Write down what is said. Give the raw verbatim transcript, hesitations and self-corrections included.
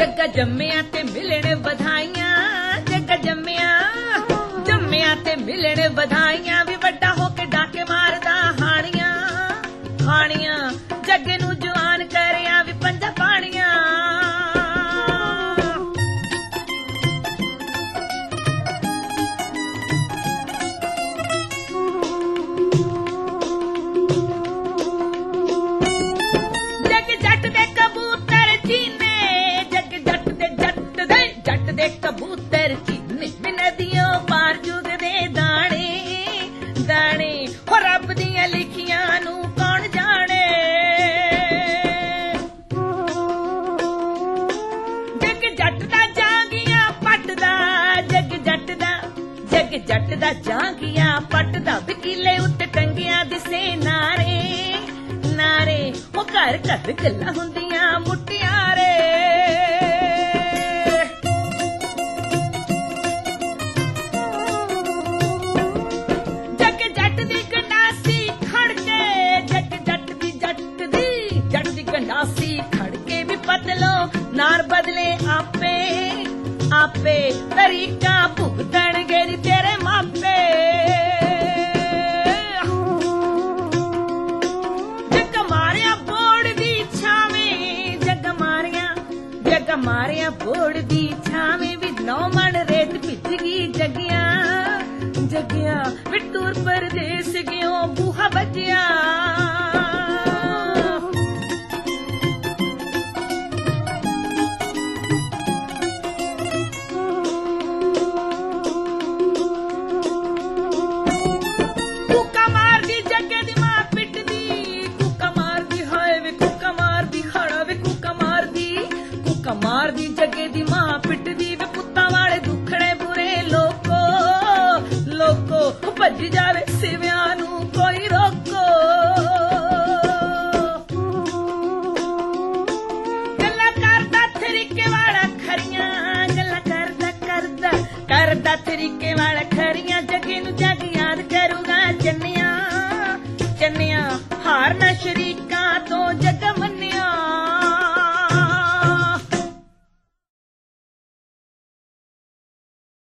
जग्गा जम्मिया ते मिलने बधाइयां, जग्गा जम्मिया जम्मिया ते मिलने बधाइयां, भी बड़ा होके डाके मारदा हानियां हानियां, जग्गे नू जवान करिया भी पंजा पानियां। जग जट दे कबूतर चीने, जग जट दे जट दे जट दे कबूतर चीने, नदियों पार चुगदे दाने दाने, हो रब दियां लिखियां नू कौन जाने। जग जट दा जांगिया पटदा, जग जट दा जग जट दा जांगिया पटदा, वकीले उत्ते टंगिया दिसे नारे नारे, ओ घर घर गल्लां हुंदियां मुटियारे। जग जट दी गंडासी खड़के, जग जट दी जट दी जट दी गंडासी खड़के, भी बदलो नार बदले आपे आपे, तरीका भुगतण गेरी तेरे मापे। जग मारिया बोड़ दी छावें, जग मारिया जग मारिया बोड़ दी छावें, भी नौ मन रेत भिज गई जगिया जगिया, भी टूर परदेस गयो बूहा बजिया। कूका मार दी जगे दी मां पिटदी, कूका मार दी हाय वे कूका मार दी खड़ा वे कूका मार दी, कूका मार दी जगे दी मां पिटदी, वे पुत्तां वाले दुखड़े बुरे लोको लोको, भज जावे सिवियां नू कोई रोको। गल्लां करदा तरीके वाला खरियां, गल्लां करदा करदा करदा तरीके वाला खरियां, जगे नू जग याद करूगा चन्निया चन्निया, हार ना शरीर